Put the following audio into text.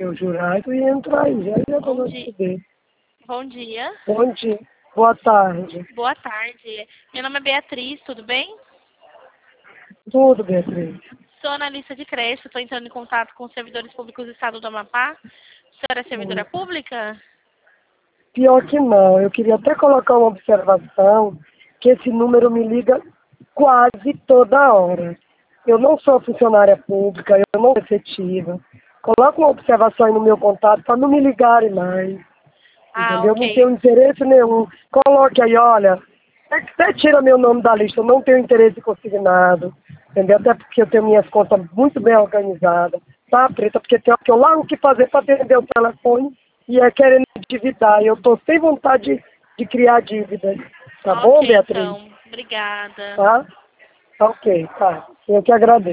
Eu jurar que eu ia entrar aí, já Bom vou dia. saber. Bom dia. Bom dia. Boa tarde. Boa tarde. Meu nome é Beatriz, tudo bem? Tudo, Beatriz. Sou analista de crédito, estou entrando em contato com os servidores públicos do Estado do Amapá. A senhora é servidora pública? Pior que não. Eu queria até colocar uma observação que esse número me liga quase toda hora. Eu não sou funcionária pública, eu não sou efetiva. Coloca uma observação aí no meu contato para não me ligarem mais. Ah, Entendeu? Não ok. tenho interesse nenhum. Coloque aí, olha, até tira meu nome da lista, eu não tenho interesse consignado. Entendeu? Até porque eu tenho minhas contas muito bem organizadas. Tá, Preta? Porque tem que eu largo o que fazer para atender o telefone e é querendo endividar. E eu estou sem vontade de criar dívidas. Tá bom, Ok, Beatriz? então. Obrigada. Tá? Ok, tá. Eu que agradeço.